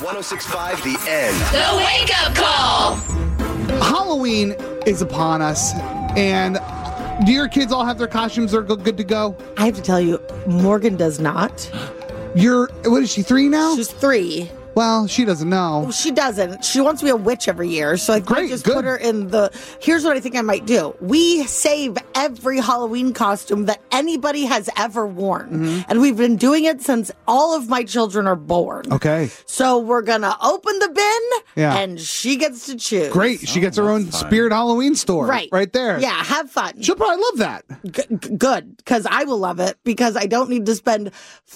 106.5 The End. The Wake Up Call. Halloween is upon us, and do your kids all have their costumes? They're good to go? I have to tell you, Morgan does not. What is she, 3 now? She's 3. Well, she doesn't know. She doesn't. She wants to be a witch every year. So I might just put her in the... Here's what I think I might do. We save every Halloween costume that anybody has ever worn. Mm-hmm. And we've been doing it since all of my children are born. Okay. So we're going to open the bin, and she gets to choose. Great. She gets her own Spirit Halloween store. Right there. Yeah, have fun. She'll probably love that. Good, because I will love it, because I don't need to spend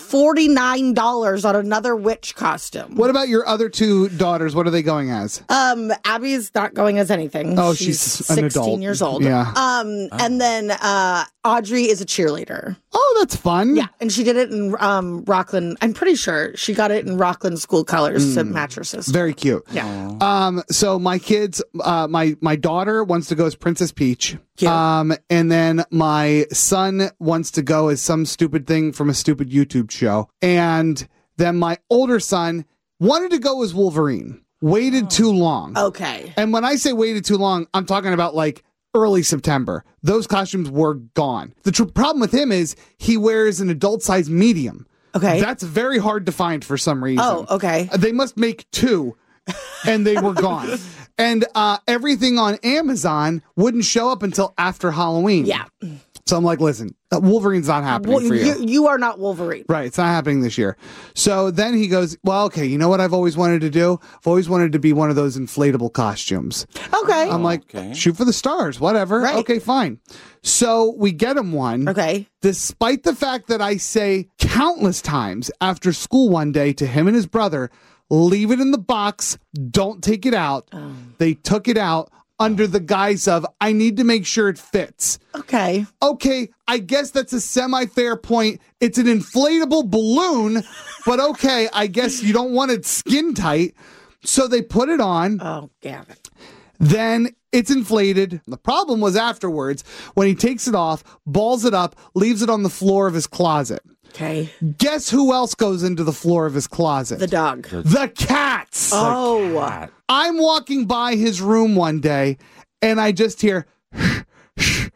$49 on another witch costume. What about your other 2 daughters? What are they going as? Abby's not going as anything. Oh, she's an adult. 16 years old. Yeah. And then Audrey is a cheerleader. Oh, that's fun. Yeah, and she did it in Rockland. I'm pretty sure she got it in Rockland school colors to match her sister. Very cute. Yeah. So my kids, my daughter wants to go as Princess Peach. Cute. And then my son wants to go as some stupid thing from a stupid YouTube show. And then my older son wanted to go as Wolverine. Waited too long. Okay. And when I say waited too long, I'm talking about like early September. Those costumes were gone. The problem with him is he wears an adult size medium. Okay. That's very hard to find for some reason. Oh, okay. They must make 2, and they were gone. And everything on Amazon wouldn't show up until after Halloween. Yeah. So I'm like, listen, Wolverine's not happening for you. You are not Wolverine. Right. It's not happening this year. So then he goes, well, okay, you know what I've always wanted to do? I've always wanted to be one of those inflatable costumes. Okay. I'm like, shoot for the stars, whatever. Right. Okay, fine. So we get him one. Okay. Despite the fact that I say countless times after school one day to him and his brother, leave it in the box, don't take it out. They took it out under the guise of, I need to make sure it fits. Okay. Okay, I guess that's a semi-fair point. It's an inflatable balloon, but okay, I guess you don't want it skin tight. So they put it on. Oh, damn it. Then it's inflated. The problem was afterwards, when he takes it off, balls it up, leaves it on the floor of his closet. Okay. Guess who else goes into the floor of his closet? The dog. The cats. Oh. I'm walking by his room one day, and I just hear, and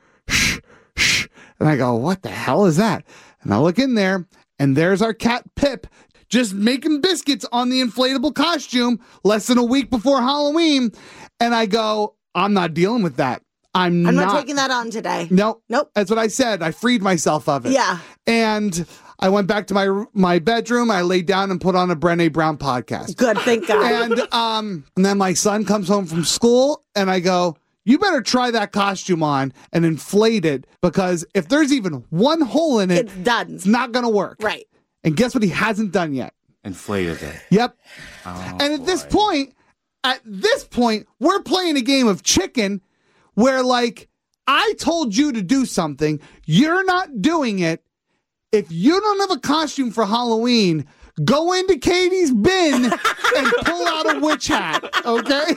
I go, what the hell is that? And I look in there, and there's our cat Pip, just making biscuits on the inflatable costume less than a week before Halloween. And I go, I'm not dealing with that. I'm not taking that on today. Nope. Nope. That's what I said. I freed myself of it. Yeah. And I went back to my bedroom. I laid down and put on a Brené Brown podcast. Good, thank God. And then my son comes home from school, and I go, you better try that costume on and inflate it, because if there's even one hole in it, it's done. It's not going to work. Right. And guess what he hasn't done yet? Inflated it. Yep. Oh, and at this point, we're playing a game of chicken where, like, I told you to do something, you're not doing it. If you don't have a costume for Halloween, go into Katie's bin and pull out a witch hat, okay?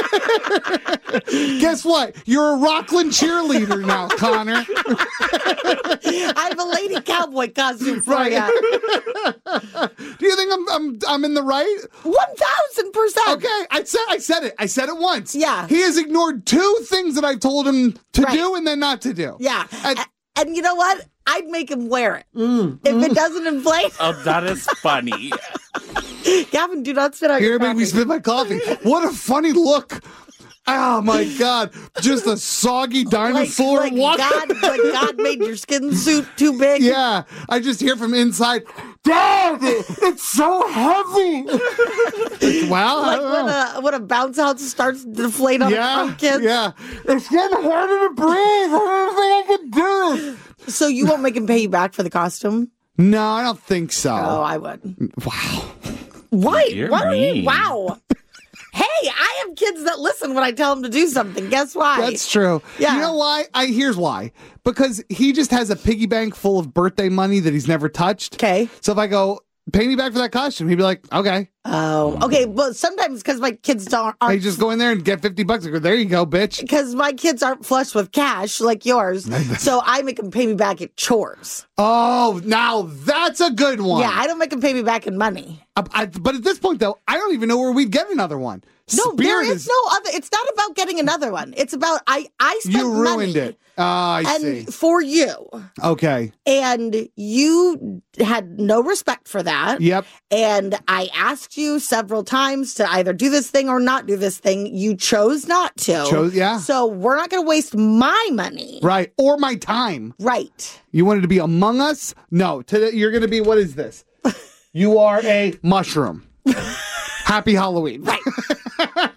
Guess what? You're a Rockland cheerleader now, Connor. I have a lady cowboy costume for you. Do you think I'm in the right? 1,000%. Okay, I said it. I said it once. Yeah. He has ignored 2 things that I've told him to do and then not to do. Yeah. And you know what? I'd make him wear it. If it doesn't inflate. Oh, that is funny. Gavin, do not spit out your Here, coffee. make me spit my coffee. What a funny look. Oh, my God. Just a soggy dinosaur like walking. God made your skin suit too big. Yeah. I just hear from inside, Dad, it's so heavy. Wow. Like when a bounce house starts to deflate on kids. Yeah. It's getting harder to breathe. I don't think I can do it. So you won't make him pay you back for the costume? No, I don't think so. Oh, I would. Wow. Why? You're Why are you? mean. Wow. Hey, I have kids that listen when I tell them to do something. Guess why? That's true. Yeah. You know why? Here's why. Because he just has a piggy bank full of birthday money that he's never touched. Okay. So if I go, pay me back for that costume, he'd be like, okay. Oh, okay. Well, sometimes because my kids aren't. They just go in there and get $50. I go, there you go, bitch. Because my kids aren't flush with cash like yours, so I make them pay me back at chores. Oh, now that's a good one. Yeah, I don't make them pay me back in money. But at this point, though, I don't even know where we'd get another one. No, there is no other. It's not about getting another one. It's about I spent You ruined money. it. I see. For you. Okay. And you had no respect for that. Yep. And I asked you several times to either do this thing or not do this thing. You chose not to. Yeah. So we're not going to waste my money. Right. Or my time. Right. You wanted to be Among Us? No. Today you're going to be, what is this? You are a mushroom. Happy Halloween. Right.